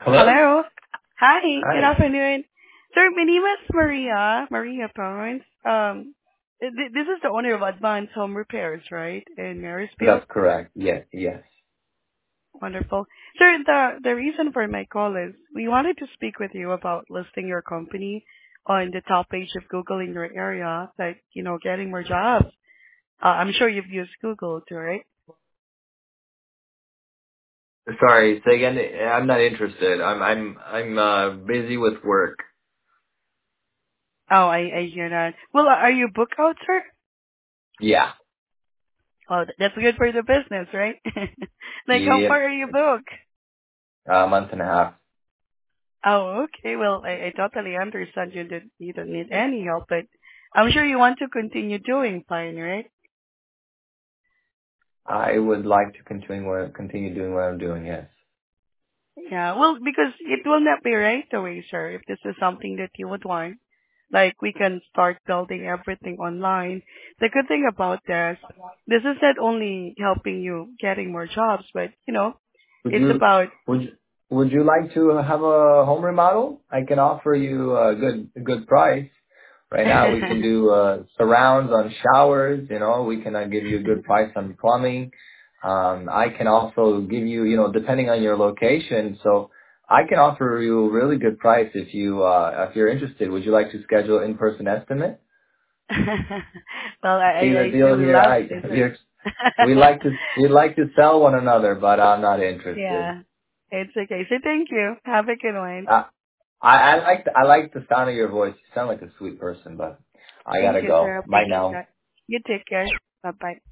Hello? Hello. Hi, good Hi. afternoon. Sir, my name is Maria Torrance. This is the owner of Advanced Home Repairs, right? In Marysville? That's correct. Yes, yes. Wonderful. Sir, the reason for my call is we wanted to speak with you about listing your company on the top page of Google in your area, like, getting more jobs. I'm sure you've used Google too, right? Sorry, say again. I'm not interested. I'm busy with work. Oh, I hear that. Well, are you booked out, sir? Yeah. Oh, that's good for the business, right? Like, how Yep. far are you booked? A month and a half. Oh, okay. Well, I totally understand you don't need any help, but I'm sure you want to continue doing fine, right? I would like to continue doing what I'm doing, yes. Yeah, well, because it will not be right away, sir, if this is something that you would want. Like, we can start building everything online. The good thing about this is not only helping you getting more jobs, but, Would it's you about would would you like to have a home remodel? I can offer you a good price. Right now we can do surrounds on showers, we can give you a good price on plumbing. I can also give you, depending on your location, so I can offer you a really good price if you're interested. Would you like to schedule in-person estimate? well, See the I deal do here. love this. We like to sell one another, but I'm not interested. Yeah, it's okay. So thank you. Have a good one. Uh, I like the sound of your voice. You sound like a sweet person, but I Thank gotta you, go. sir. Bye Appreciate now. that. You take care. Bye bye.